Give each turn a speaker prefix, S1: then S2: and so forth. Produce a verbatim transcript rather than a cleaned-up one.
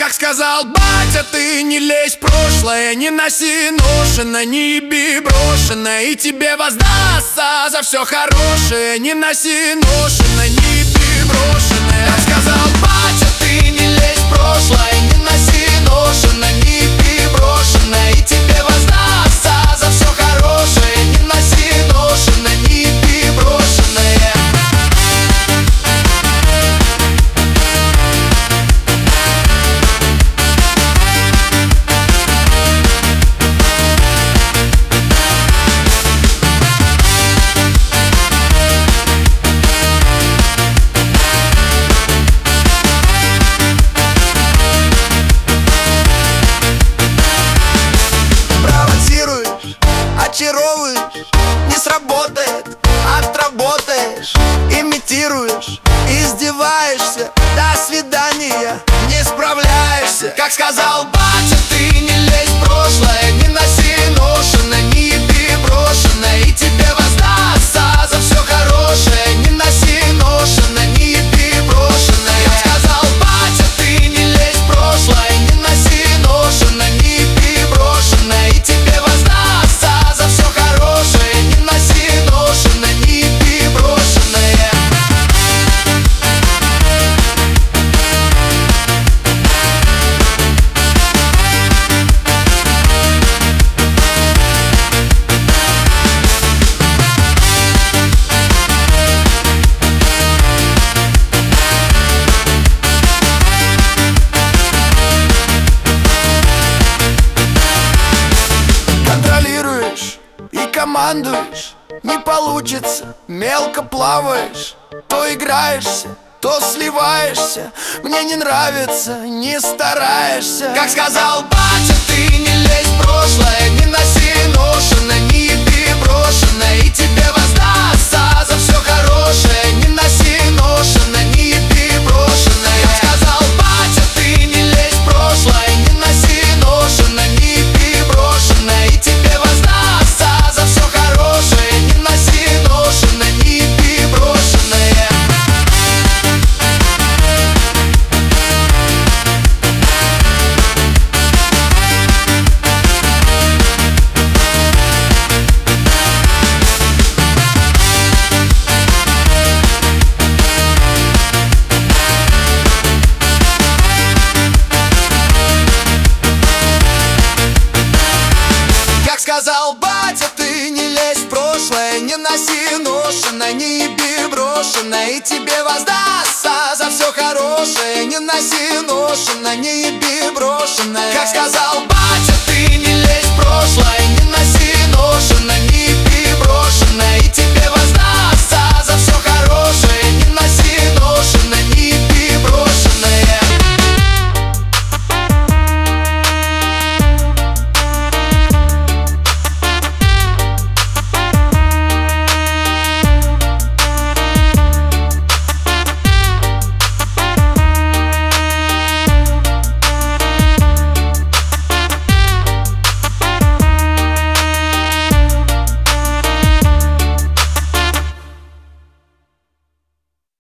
S1: Как сказал батя, ты не лезь в прошлое, не носи ношено, не еби брошено, и тебе воздастся за все хорошее. Не носи ношено, не еби брошено. Как сказал батя, ты не лезь в прошлое, не носи ношено, не еби брошено, и тебе воздастся за все хорошее. Не носи ношено, не еби брошенное. Очаровываешь, не сработает, отработаешь, имитируешь, издеваешься, до свидания, не справляешься. Как сказал батя, ты не лезь в прошлое, не носи ношено, не еби брошено, и тебе воздастся за все хорошее. Не носи ношено, не еби брошенное. Как сказал батя, ты не лезь в прошлое, не носи ношено, не еби брошено, и тебе воздастся за все хорошее. Не носи ношено, не еби брошенное. Контролируешь и командуешь, не получится, мелко плаваешь. То играешься, то сливаешься, мне не нравится, не стараешься. Как сказал батя, ты не лезь в прошлое, не носи ношено, не еби брошено, и тебе воздастся за все хорошее. Не носи ношено, не еби брошенное. Как сказал батя, ты не лезь в прошлое, не носи ношено, не еби брошено, и тебе воздастся за все хорошее. Не носи ношено, не еби брошенное. Как сказал батя, ты не лезь в прошлое, не носи ношено, не еби брошено, и тебе воздастся за все хорошее. Не носи ношено, не еби брошенное. Как сказал батя,